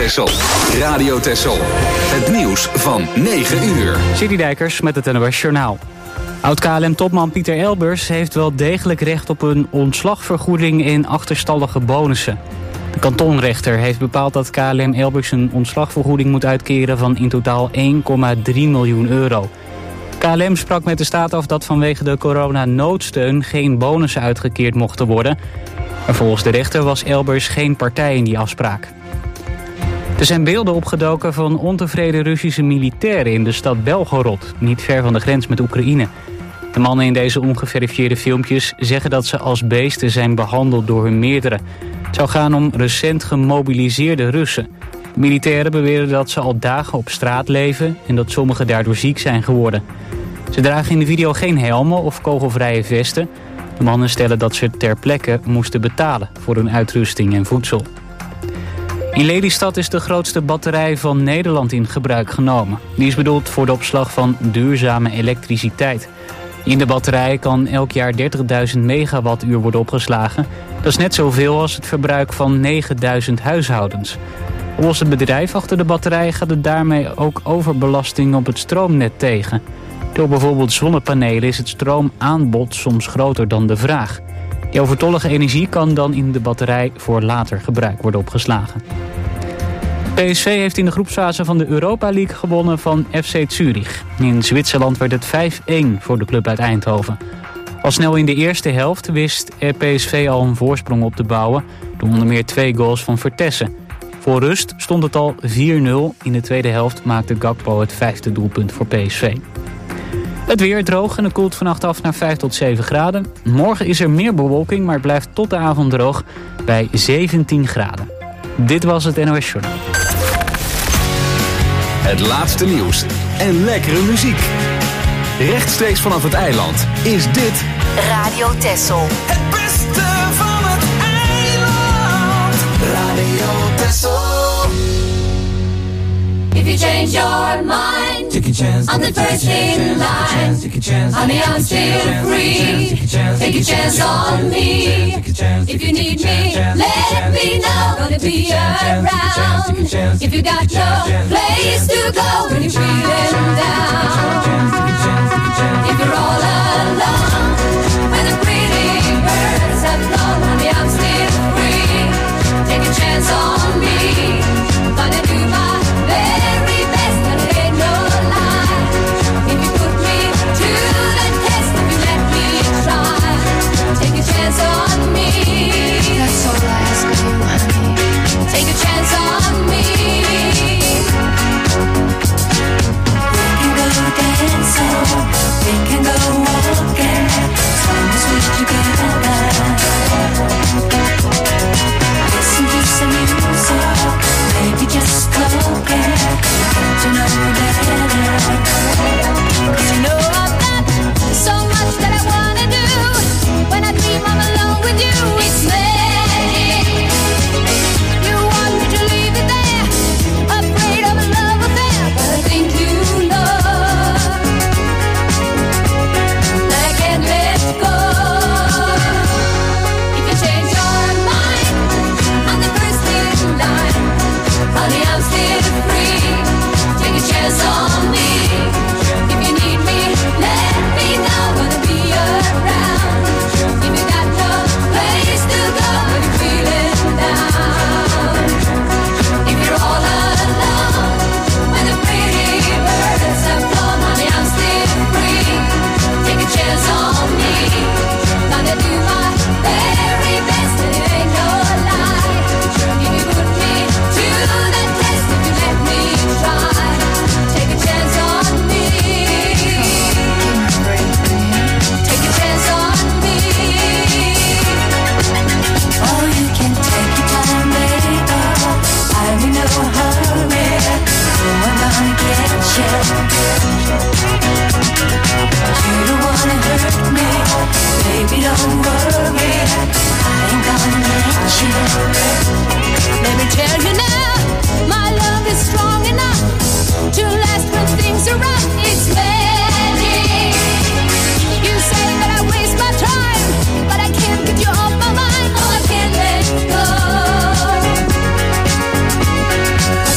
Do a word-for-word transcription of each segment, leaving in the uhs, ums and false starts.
Texel. Radio Texel. Het nieuws van negen uur. City Dijkers met het N O S Journaal. Oud-K L M-topman Pieter Elbers heeft wel degelijk recht op een ontslagvergoeding in achterstallige bonussen. De kantonrechter heeft bepaald dat K L M Elbers een ontslagvergoeding moet uitkeren van in totaal één komma drie miljoen euro. K L M sprak met de staat af dat vanwege de coronanoodsteun geen bonussen uitgekeerd mochten worden. Maar volgens de rechter was Elbers geen partij in die afspraak. Er zijn beelden opgedoken van ontevreden Russische militairen in de stad Belgorod, niet ver van de grens met Oekraïne. De mannen in deze ongeverifieerde filmpjes zeggen dat ze als beesten zijn behandeld door hun meerdere. Het zou gaan om recent gemobiliseerde Russen. De militairen beweren dat ze al dagen op straat leven en dat sommigen daardoor ziek zijn geworden. Ze dragen in de video geen helmen of kogelvrije vesten. De mannen stellen dat ze ter plekke moesten betalen voor hun uitrusting en voedsel. In Lelystad is de grootste batterij van Nederland in gebruik genomen. Die is bedoeld voor de opslag van duurzame elektriciteit. In de batterij kan elk jaar dertigduizend megawattuur worden opgeslagen. Dat is net zoveel als het verbruik van negenduizend huishoudens. Volgens het bedrijf achter de batterij gaat het daarmee ook overbelasting op het stroomnet tegen. Door bijvoorbeeld zonnepanelen is het stroomaanbod soms groter dan de vraag. Die overtollige energie kan dan in de batterij voor later gebruik worden opgeslagen. P S V heeft in de groepsfase van de Europa League gewonnen van F C Zurich. In Zwitserland werd het vijf-één voor de club uit Eindhoven. Al snel in de eerste helft wist P S V al een voorsprong op te bouwen door onder meer twee goals van Vertessen. Voor rust stond het al vier nul. In de tweede helft maakte Gakpo het vijfde doelpunt voor P S V. Het weer droog en het koelt vannacht af naar vijf tot zeven graden. Morgen is er meer bewolking, maar het blijft tot de avond droog bij zeventien graden. Dit was het N O S Journaal. Het laatste nieuws en lekkere muziek. Rechtstreeks vanaf het eiland is dit Radio Texel. Het beste van het eiland. Radio Texel. If you change your mind, take a chance, I'm the first in line. Honey, I'm still free. Take a chance on me. If you need me, let me know. Gonna be around. If you got no place to go when you're feeling down. If you're all alone, when the pretty birds have flown, honey, I'm still free. Take a chance on me. Gonna do my very best, and it ain't no lie. If you put me to the test, if you let me try, take a chance on me. That's all I ask of you, honey. Take a chance on me. We can go dancing, we can go walking, as long as we're together. Listen to some music, maybe just talking, get to know you better. 'Cause you know I've got so much that I wanna do. When I dream I'm alone with you, it's magic. You want me to leave it there, afraid of a love affair, but I think you know that I can't let go. If you change your mind, I'm the first in line. Honey, I'm still free. Take a chance on me. If you need me, let me know. Gonna be around. If you got no place to go when you're feeling down. If you're all alone, when the pretty birds have flown, honey, I'm still free. Take a chance on me. Gonna do my very best, and it ain't no lie. If you put me to the test, if you let me try, take a chance on me. Take a chance on me. Oh, you can take your time, baby. I'm in no hurry. Oh, I'm gonna get you. You don't wanna hurt me, baby. Don't worry. I ain't gonna let you. Let me tell you now, my love is strong enough to last when things are rough. It's magic. You say that I waste my time, but I can't get you off my mind. Oh, I can't let go.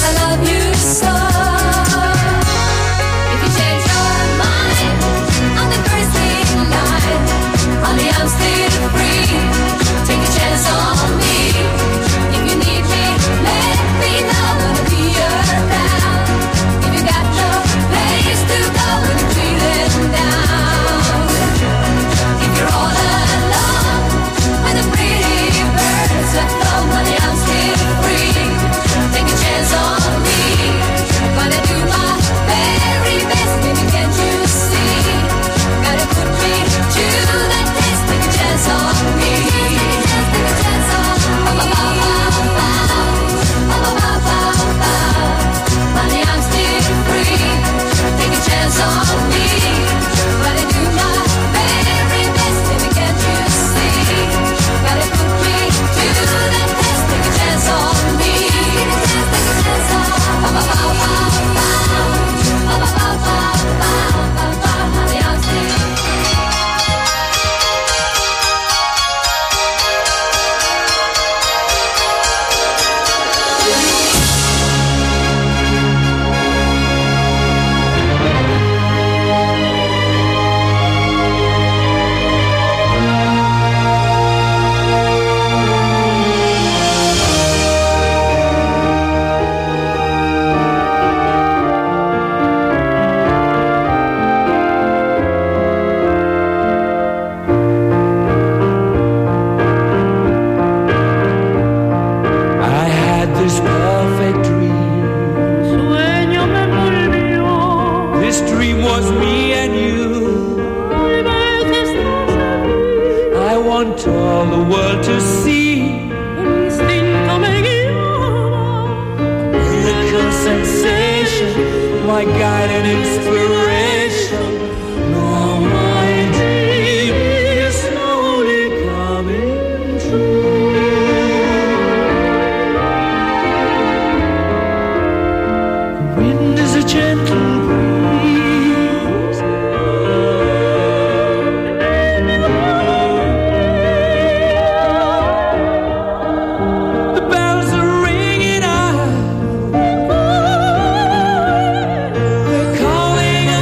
want all the world to see. Miracle sensation, my guide and inspiration. Now my dream is slowly coming true. The wind is a gentle breeze. The bells are ringing out. They're calling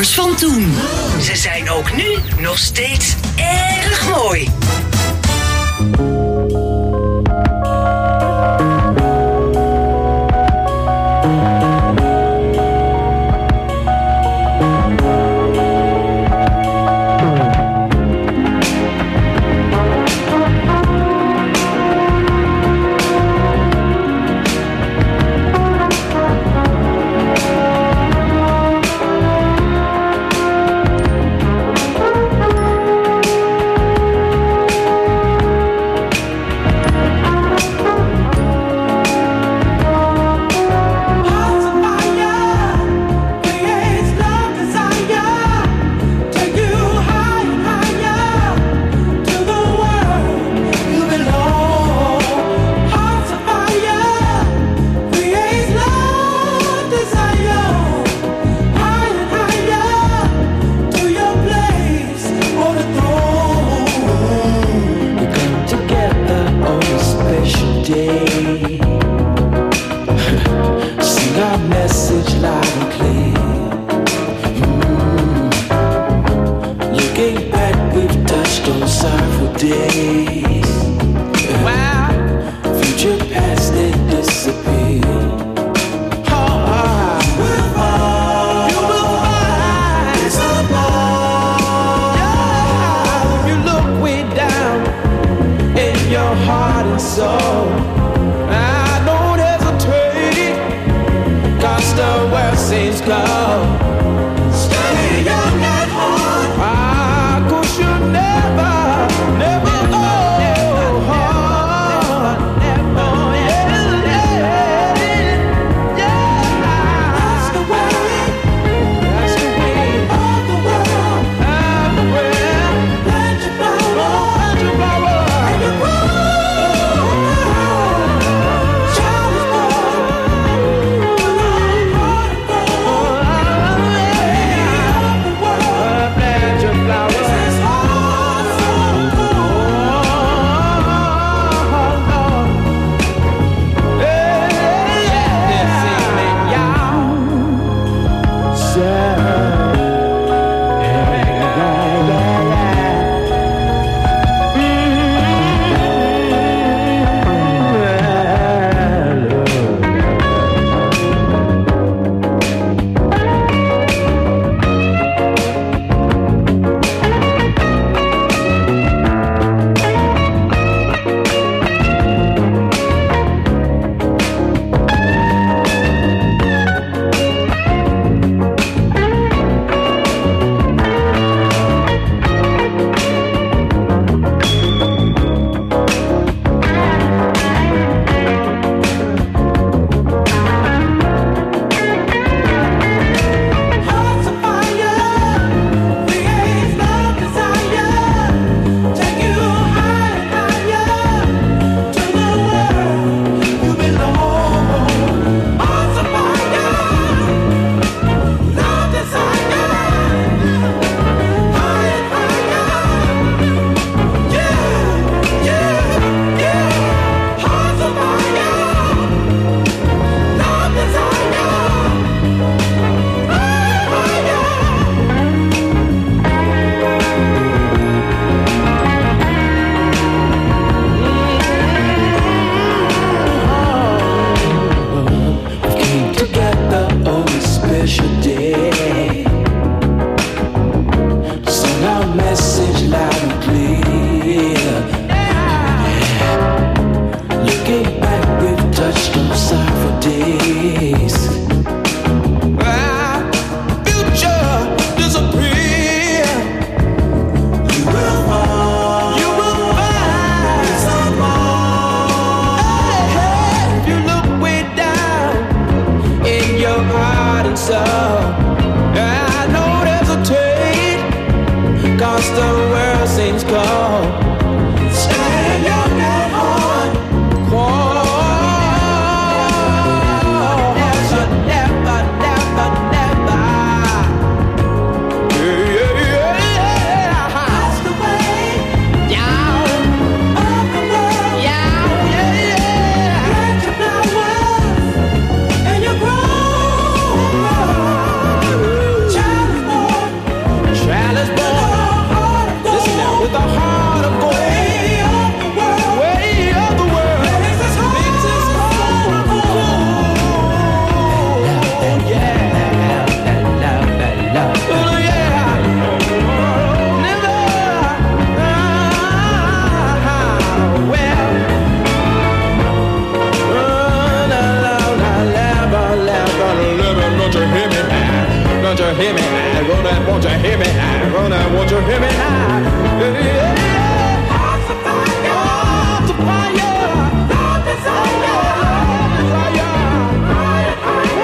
nummers van toen. Ze zijn ook nu nog steeds erg mooi. Oh, me high. Gonna want you hear me now. Yeah, yeah, yeah. Hearts of fire, hearts of fire, no desire, desire,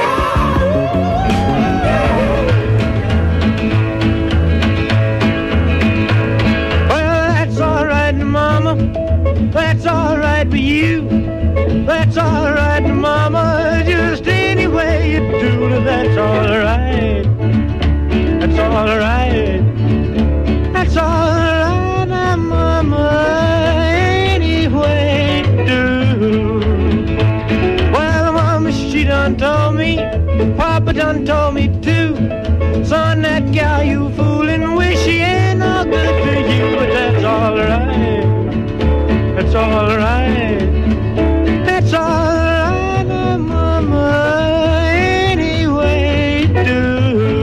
fire, fire. Well, that's all right, Mama. That's all right for you. That's all right, Mama. Just any way you do it, that's all right. That's all right. That's all right, now, Mama. Any way you do. Well, Mama, she done told me. Papa done told me too. Son, that gal you fooling with, she ain't no good to you. But that's all right. That's all right. That's all right, now, Mama. Any way you do.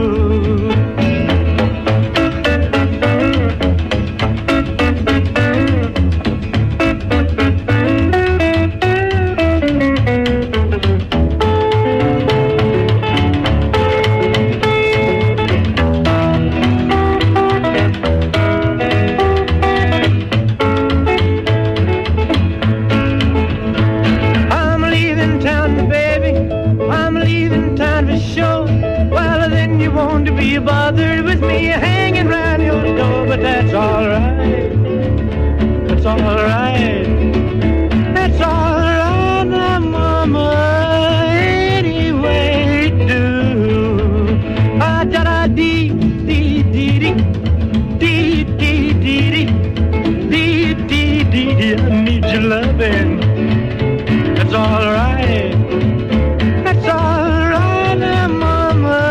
Bothered with me hanging round your door, but that's all right. That's all right. That's all right, now, Mama. Any way you do. Ah, da da dee dee dee dee dee dee dee dee dee dee dee. I need your loving. That's all right. That's all right, now, Mama.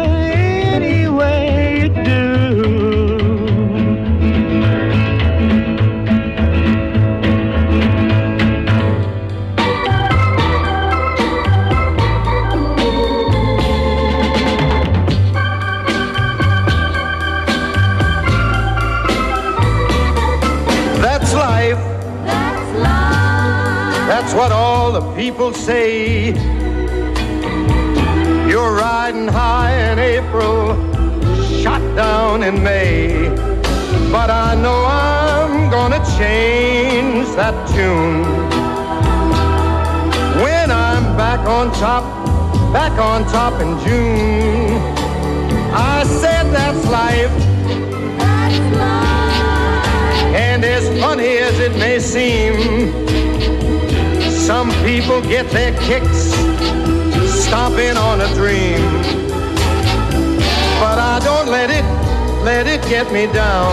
That's what all the people say. You're riding high in April, shot down in May. But I know I'm gonna change that tune when I'm back on top, back on top in June. I said that's life. That's life. And as funny as it may seem, some people get their kicks stomping on a dream. But I don't let it, let it get me down.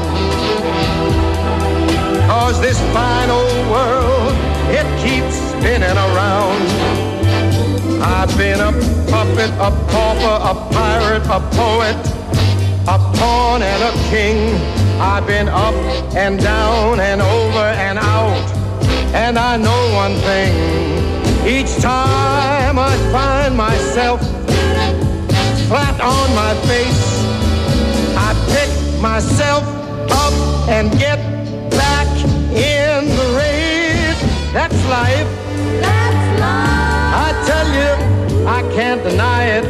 'Cause this fine old world, it keeps spinning around. I've been a puppet, a pauper, a pirate, a poet, a pawn and a king. I've been up and down and over and out. And I know one thing, each time I find myself flat on my face, I pick myself up and get back in the race. That's life. That's life. I tell you, I can't deny it.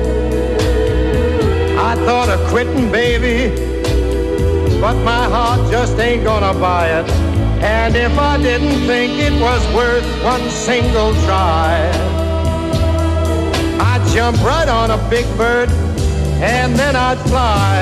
I thought of quitting, baby, but my heart just ain't gonna buy it. And if I didn't think it was worth one single try, I'd jump right on a big bird and then I'd fly.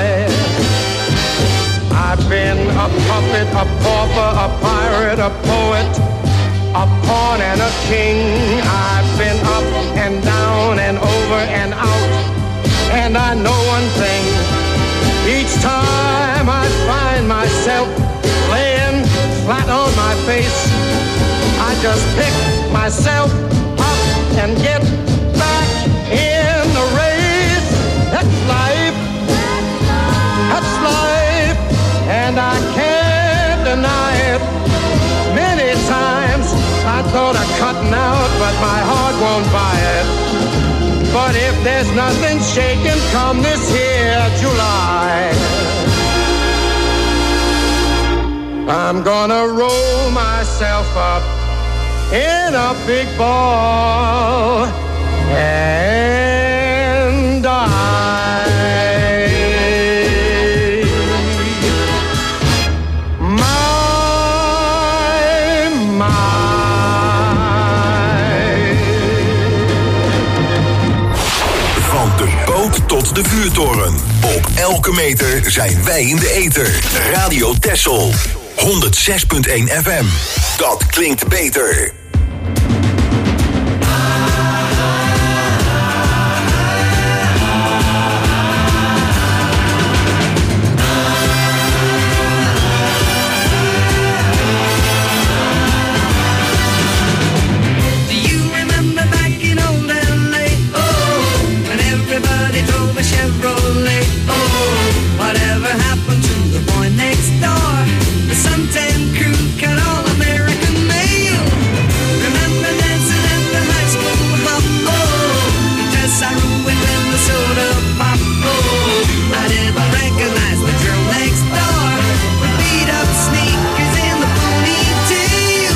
I've been a puppet, a pauper, a pirate, a poet, a pawn and a king. I've been up and down and over and out. And I know one thing, each time I find myself laying flat on my face, I just pick myself up and get back in the race. That's life. That's life. And I can't deny it. Many times I thought of cutting out, but my heart won't buy it. But if there's nothing shaking come this here July, I'm gonna roll myself up in a big ball and die. elke meter zijn wij in de ether. Radio Texel. honderdzes komma één F M. Dat klinkt beter. Chevrolet, oh, whatever happened to the boy next door? The suntan crew cut all American mail. Remember dancing at the high school hop, oh, the dress I ruined when the soda pop, oh, I didn't recognize the girl next door with beat up sneakers and the ponytail.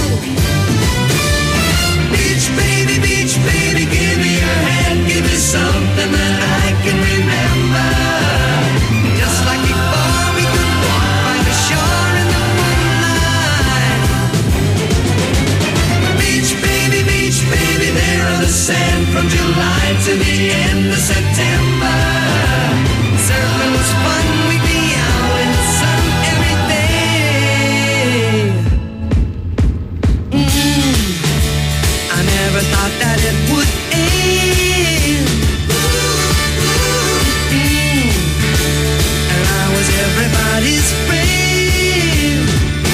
Beach baby, beach baby, give me your hand, give me something that I can remember. Just like before, we could walk by the shore in the moonlight. Beach baby, beach baby, there on the sand from July to the end of September. Surfing was fun, we'd be out in the sun every day. Mm, I never thought that it would end. Everybody's friend.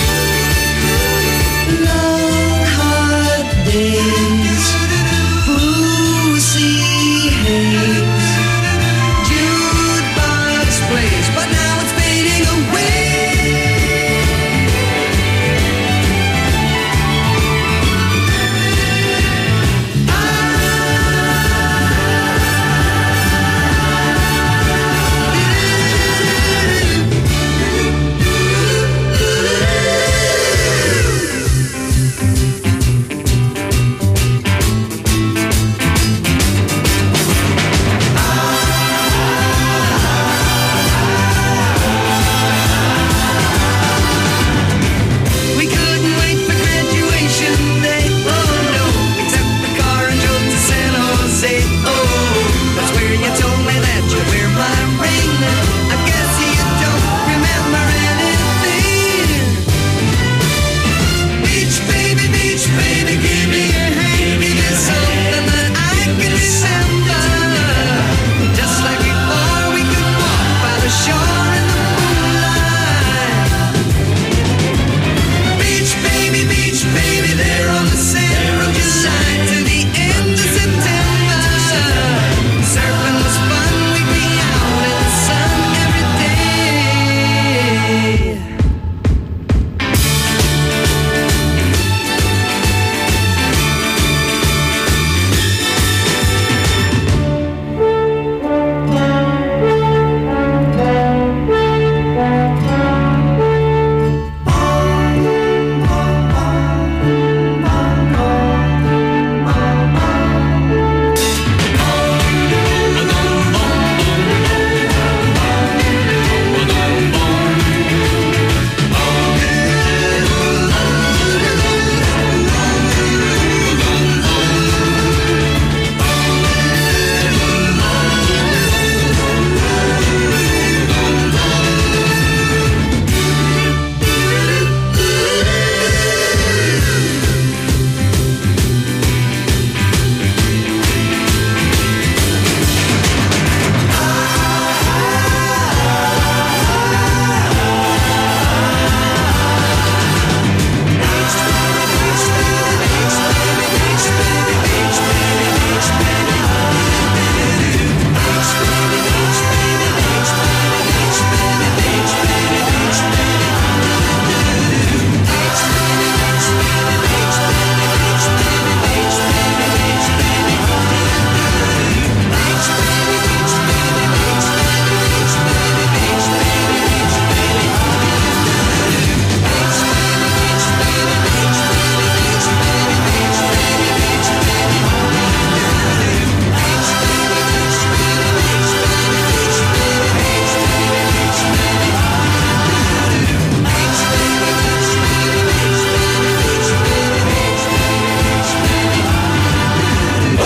Long hard days, Brucey haze, jukebox plays, but now it's fading away.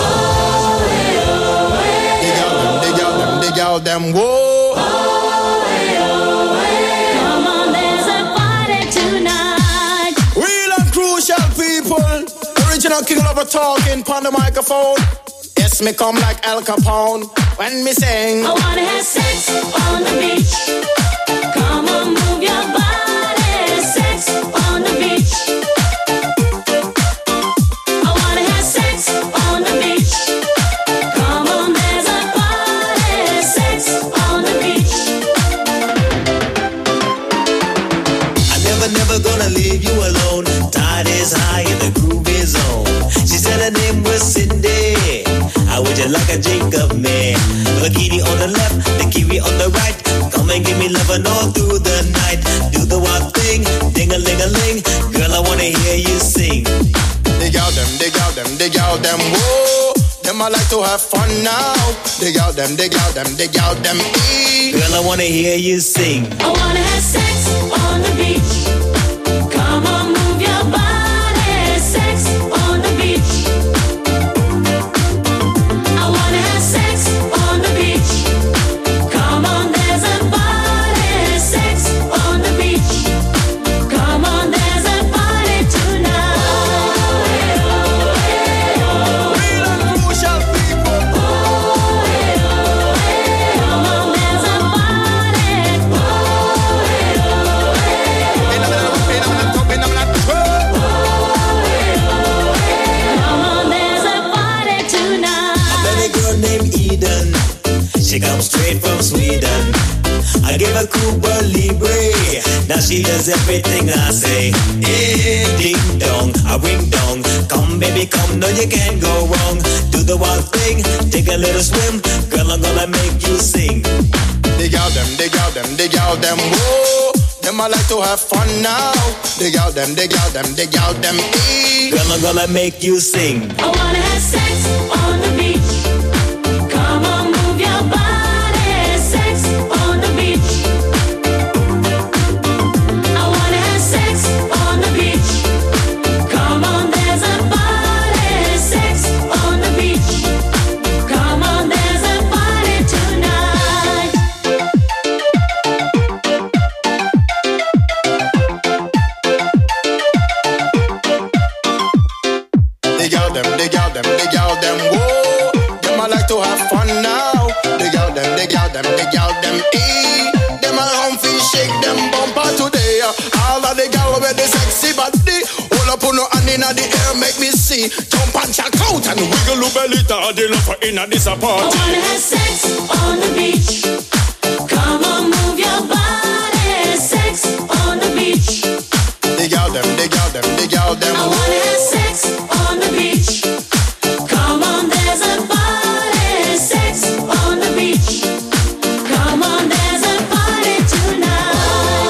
them whoa. a king of a talking on the microphone. Yes, me come like Al Capone when me sing. I wanna have sex on the beach. Come on, move your body. Sex on the beach. I wanna have sex on the beach. Come on, there's a party. Sex on the beach. I'm never, never gonna leave you alone. Tide is high and the groove is on. She said her name was Cindy. How would you like a drink of me? Bikini on the left, the kiwi on the right. Come and give me lovin' all through the night. Do the wild thing, ding-a-ling-a-ling. Girl, I wanna hear you sing. Dig out them, dig out them, dig out them, whoa. Them I like to have fun now. Dig out them, dig out them, dig out them, ee. Girl, I wanna hear you sing. I wanna have sex on the beach. Come on, move your body. Sex on the beach. I wanna have sex on the beach. Come on, there's a party. Sex on the beach. Come on, there's a party tonight. Real and crucial people. Come on, there's a party. In a minute, in a minute, in a minute, Come on, there's a party tonight. Met a girl named Eden. She comes straight from Sweden. I gave her Cuba Libre. Now she does everything I say. Hey, ding dong, a ring dong. Come baby, come, no you can't go wrong. Do the wild thing, take a little swim. Girl, I'm gonna make you sing. dig out them, dig out them, dig out them, whoa. Them I like to have fun now. Dig out them, dig out them, dig out them, ee. Girl, I'm gonna make you sing. I wanna have sex on the beach. Come on, move your body. Sex on the beach. I wanna have sex on the beach. Come on, there's a party. Sex on the beach. Come on, there's a party tonight. Dig out them, dig out them, dig out them, whoa. Them I like to have fun now. Dig out them, dig out them, dig out them, ee. Them I home feel shake them bumper today. All of the gal with the sexy body. Hold up on no hand inna the air, make me see. Jump and check out and wiggle your belly. The love inna this I party. wanna have sex on the beach. Come on, move your body. Sex on the beach. Dig out them, dig out them, dig out them, I wanna whoa. have sex on the beach. Come on, there's a party. Sex on the beach. Come on, there's a party tonight.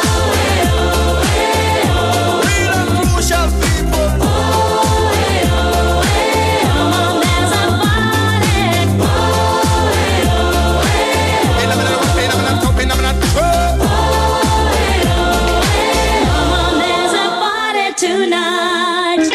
Real and crucial people. Come on, there's a party. In a minute, in a minute, top in a minute, whoa. Come on, there's a party tonight.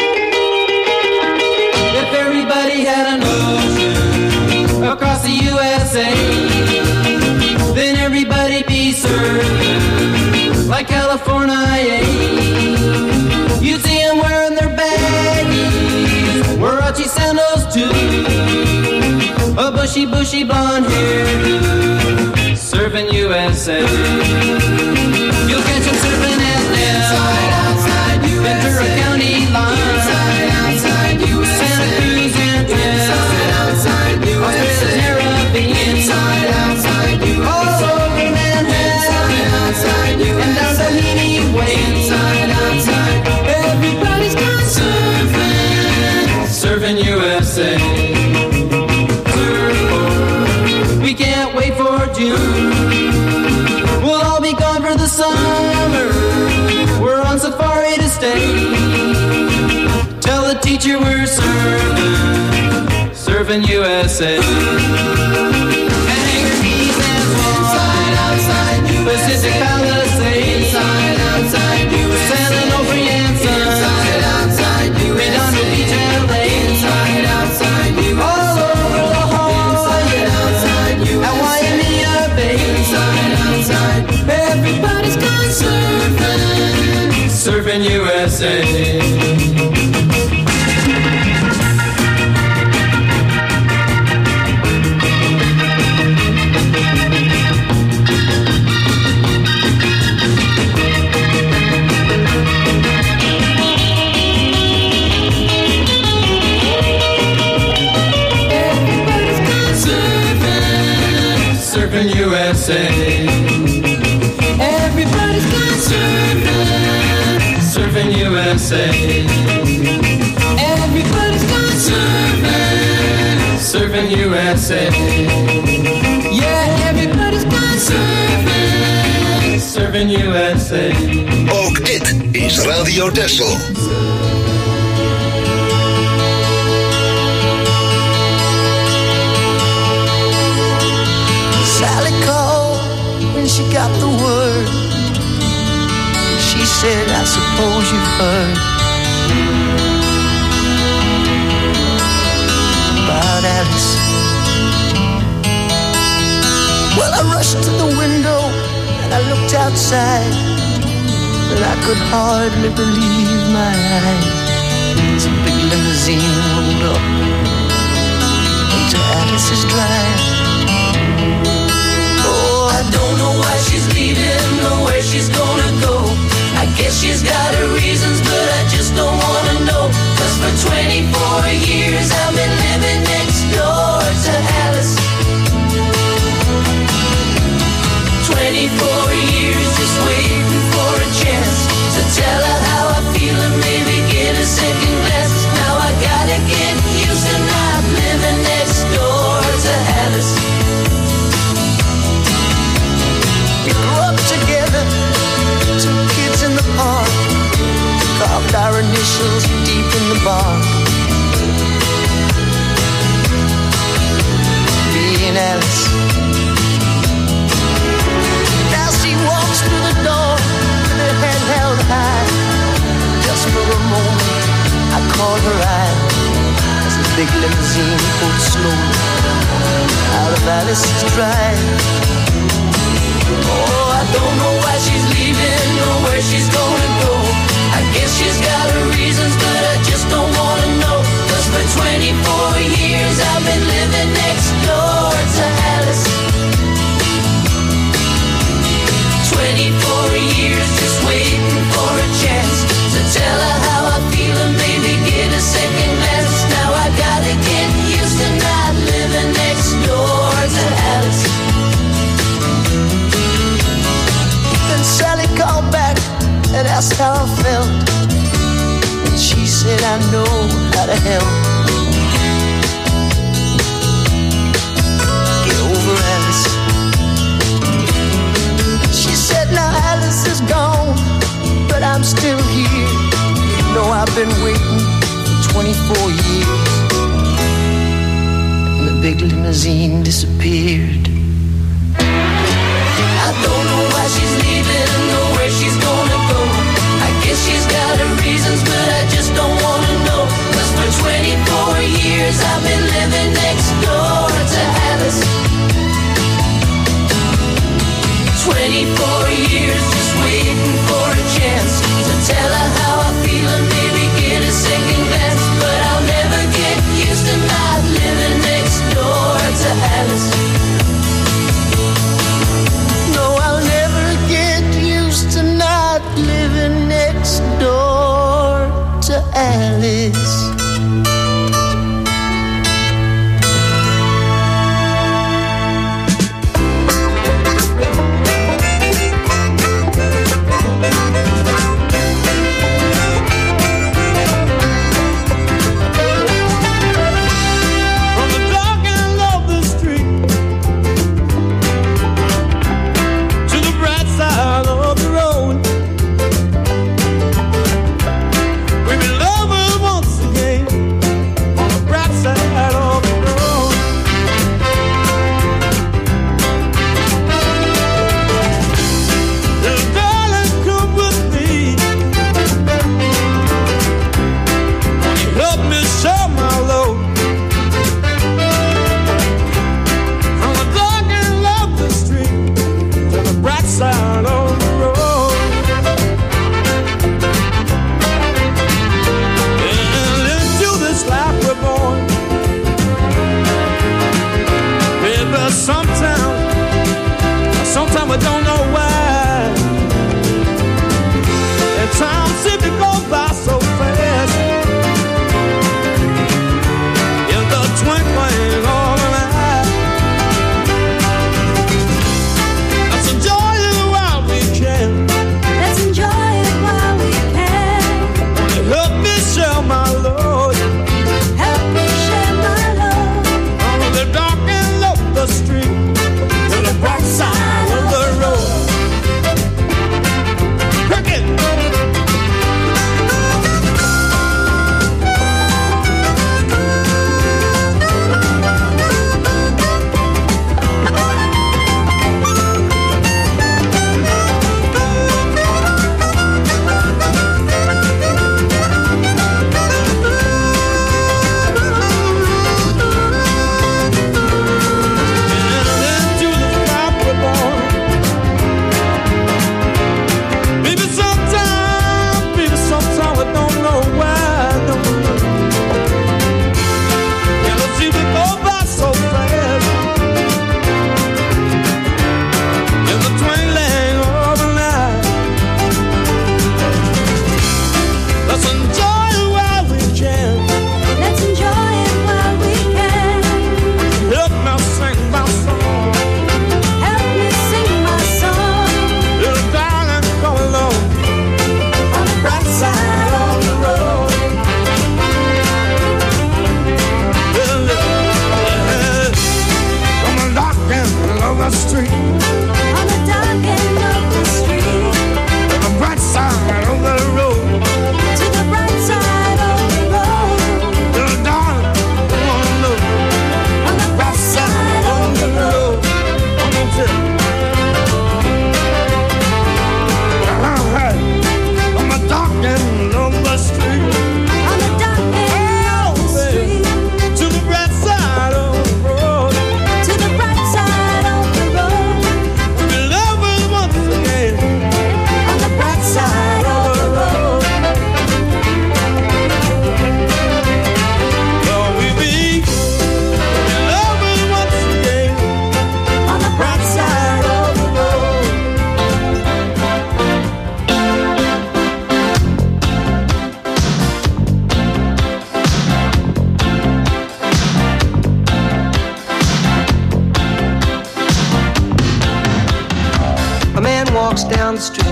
If everybody had an ocean across the U S A, then everybody'd be served like California. You'd see them wearing their baggies, Warachi sandals too, a bushy, bushy blonde hair, serving U S A. You'll catch them serving at Nell, Ventura County line, Santa Cruz and Tell, Australia's Caribbean, all over Manhattan, and down Doheny Way. Everybody's gone surfing, serving U S A. We can't wait for June. We'll all be gone for the summer. We're on safari to stay. Tell the teacher we're serving, serving U S A. And Hangar Keys and Swan, Pacific Palisades, San Onofre and Sun, Redondo Beach, L A, all over La Jolla, at Waimea Bay. Everybody's gone surfing, surfing U S A. S A. Everybody's gone surfing, surfing U S A. Yeah, everybody's gone surfing, surfing U S A. Ook dit is Radio Texel. Sally called when she got the word. She said, I suppose you've heard about Alice. Well, I rushed to the window and I looked outside, but I could hardly believe my eyes. As a big limousine rolled up into Alice's drive. I don't know why she's leaving or where she's gonna go. I guess she's got her reasons, but I just don't wanna know. Cause for twenty-four years I've been living next door to Alice. twenty-four years just waiting for a chance to tell her how I feel and maybe get a second glance. Now I gotta get used to not living next door to Alice. We grew up together, two kids in the park, carved our initials deep in the bark. Me and Alice. Now she walks through the door with her head held high. Just for a moment, I caught her eye as the big limousine pulled slowly out of Alice's drive. Oh, I don't know why she's leaving or where she's gonna go. I guess she's got her reasons, but I just don't wanna know. Cause for twenty-four years I've been living next door to Alice. twenty-four years just waiting for a chance to tell her how I feel and maybe get a second glance. Now I gotta get used to not living next door to Alice. Then Sally called back and asked how I felt, and she said, I know how to help. Get over Alice. She said, now Alice is gone, but I'm still here. You know I've been waiting for twenty-four years. And the big limousine disappeared. I don't know why she's leaving or where she's gonna go. I guess she's got her reasons, but I just don't wanna know. Cause for twenty-four years I've been living next door to Alice. twenty-four years just waiting for a chance to tell her how I feel and maybe get a second glance. But I'll never get used to not living next door to Alice. No, I'll never get used to not living next door to Alice. Once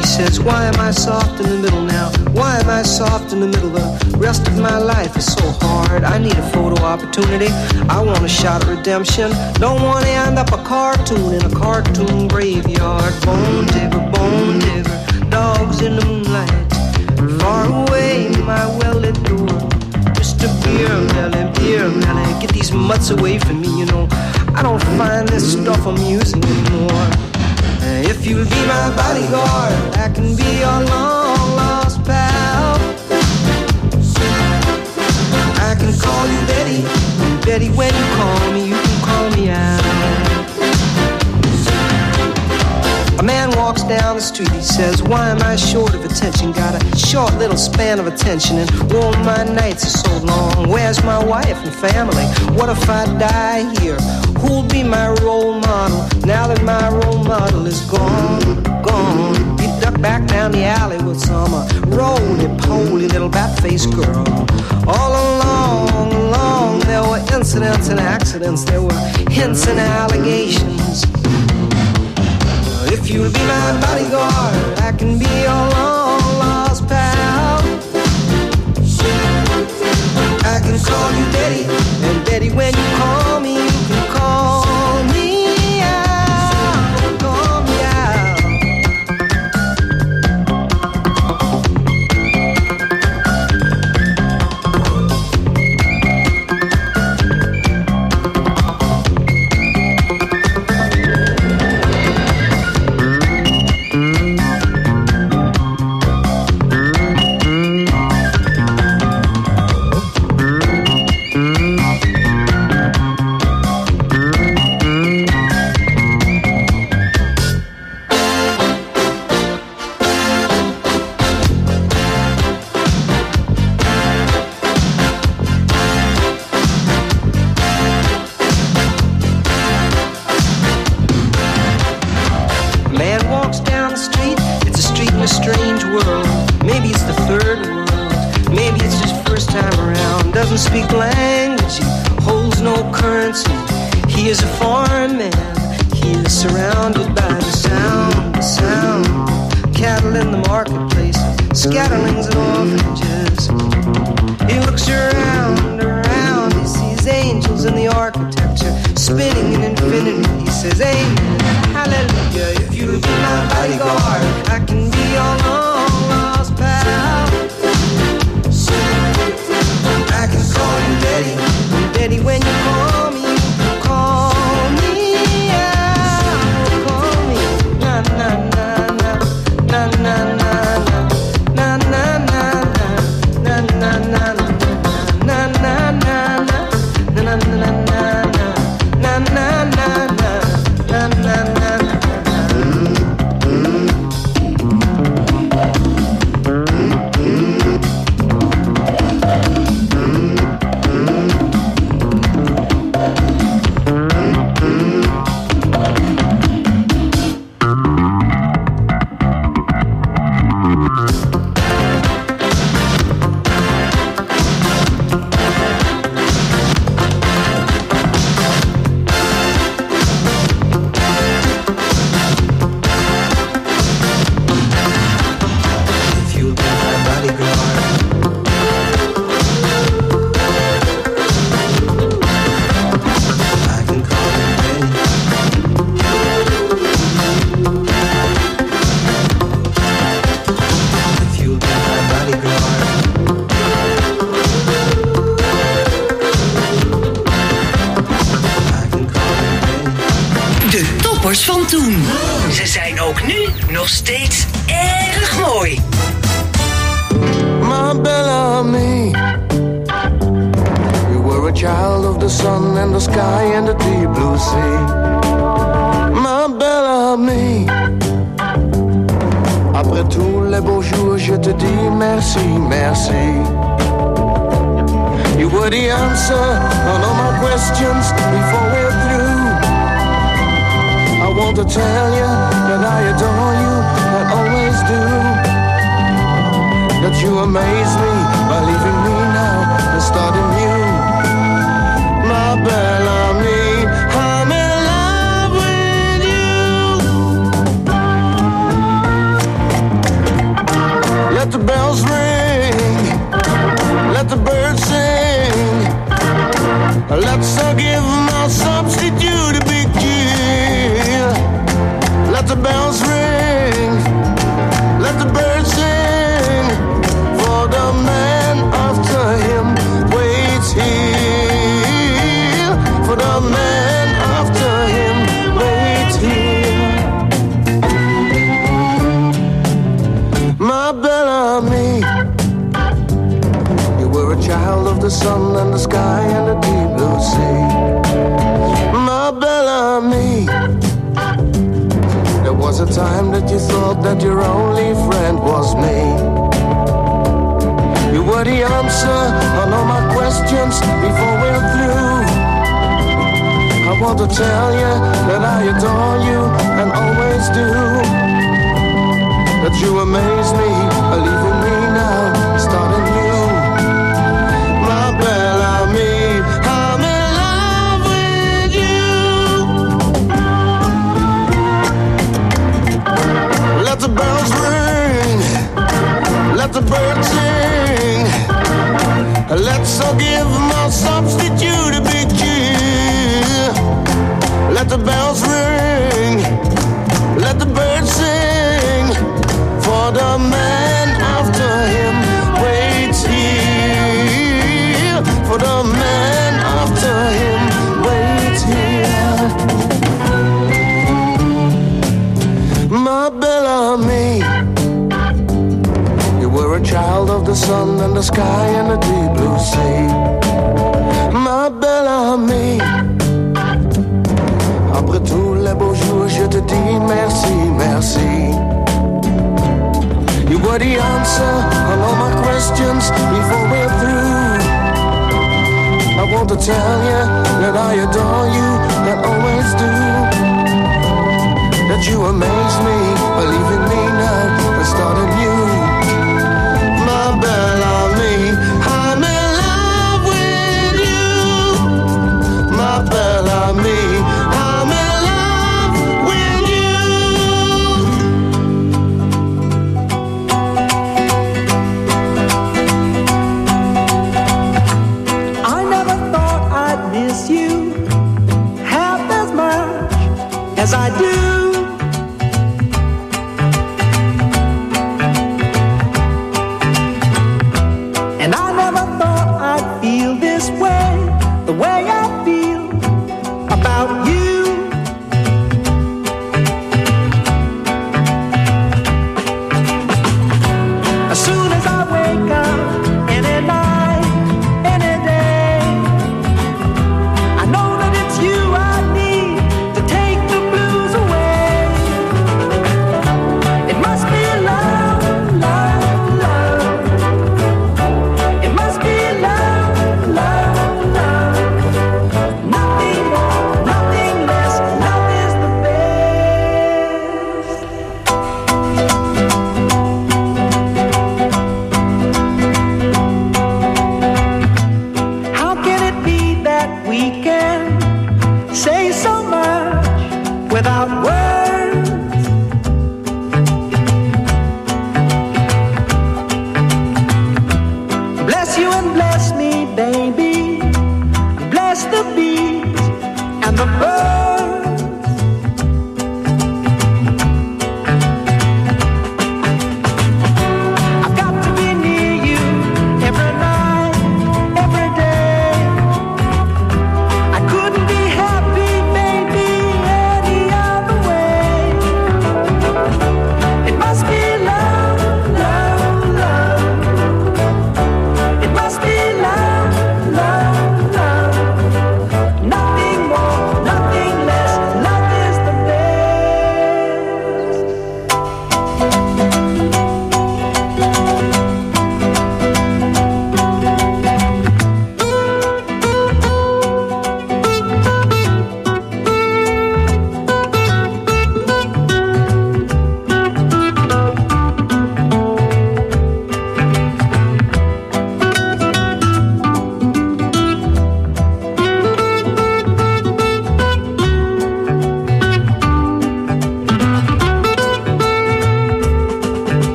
He says, why am I soft in the middle now? Why am I soft in the middle? The rest of my life is so hard. I need a photo opportunity. I want a shot of redemption. Don't want to end up a cartoon in a cartoon graveyard. Bone digger, bone digger, dogs in the moonlight. Far away, my well-lit door. Mister Beer Melly, Beer Melly, get these mutts away from me, you know. I don't find this stuff amusing anymore. If you'll be my bodyguard, I can be your long-lost pal. I can call you Betty, Betty, when you call me, you can call me out. A man walks down the street, he says, why am I short of attention? Got a short little span of attention, and oh, my nights are so long. Where's my wife and family? What if I die here? Who'll be my role model now that my role model is gone, gone? He ducked back down the alley with some uh, roly-poly little bat-faced girl. All along, along, there were incidents and accidents. There were hints and allegations. If you'll be my bodyguard, I can be your long-lost pal. I can call you Betty, and Betty, when you call me, you can call me out, call me out. Scatterlings and orphanages. He looks around, around. He sees angels in the architecture, spinning in infinity. He says, amen, hallelujah. If you'll be my bodyguard, I can be your long-lost pal. I can call you Betty, Betty, when you call me, you can call me out. Call me, na na na na, na na na. Van toen. Ze zijn ook nu nog steeds erg mooi. My Bellamy, you were a child of the sun and the sky and the deep blue sea. My Bellamy, après tous les beaux jours, je te dis merci, merci. You were the answer on all my questions before we're through. I want to tell you that I adore you, I always do. That you amaze me by leaving me now and starting new. My Bellamy, I'm in love with you. of the sun and the sky and the deep blue sea. My Bellamy, there was a time that you thought that your only friend was me. You were the answer on all my questions before we're through. I want to tell you that I adore you and always do. That you amaze me, leaving me now, starting new. My Bellamy, I'm in love with you. Let the bells ring, let the birds sing. Let's all give my substitute a big cheer. Let the bells ring, let the birds sing. For the man after him waits here. For the man after him waits here. My Bellamy, you were a child of the sun and the sky and the deep blue sea. Ma Bellamy, après tous les beaux jours, je te dis merci, merci. You were the answer on all my questions before we're through. I want to tell you that I adore you, that always do. That you amaze me, believing me now, and starting new. My Bellamy, I'm in love with you. My Bellamy, I'm in love with you. I never thought I'd miss you half as much as I do.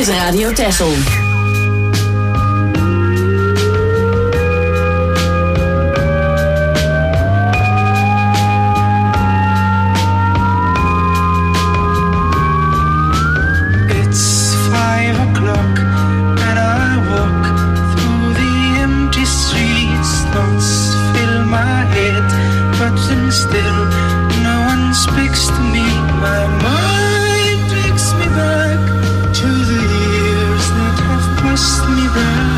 is Radio Texel. It's five o'clock and I walk through the empty streets. Thoughts fill my head, but then still no one speaks to me. My mind takes me back to the years that have passed me by.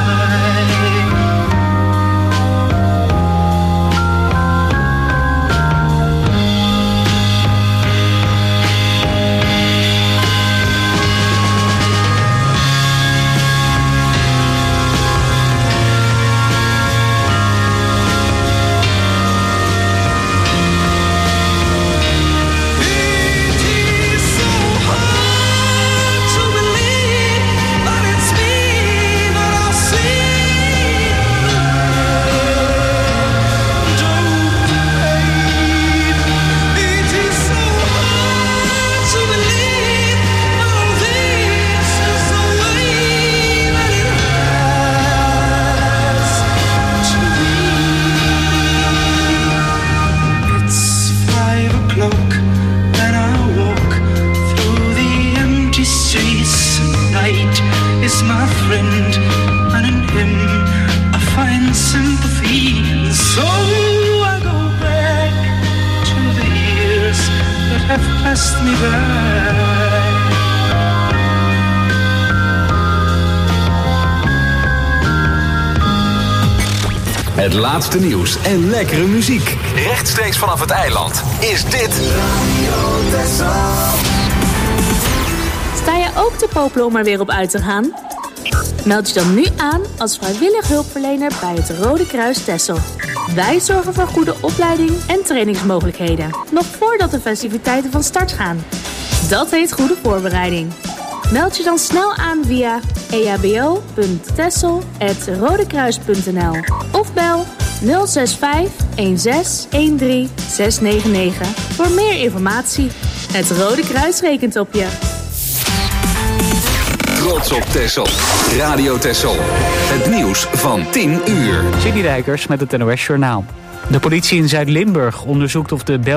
Is my friend, and in him I find sympathy. And so I go back to the years that have passed me by. Het laatste nieuws en lekkere muziek. Rechtstreeks vanaf het eiland is dit Radio Texel. Sta je ook te popelen om er weer op uit te gaan? Meld je dan nu aan als vrijwillig hulpverlener bij het Rode Kruis Texel. Wij zorgen voor goede opleiding en trainingsmogelijkheden, nog voordat de festiviteiten van start gaan. Dat heet goede voorbereiding. Meld je dan snel aan via e h b o punt texel apenstaartje rodekruis punt n l of bel nul zes vijf een zes een drie zes negen negen voor meer informatie. Het Rode Kruis rekent op je. Trots op Texel. Radio Texel. Het nieuws van tien uur. Cindy Rijkers met het N O S Journaal. De politie in Zuid-Limburg onderzoekt of de Bel-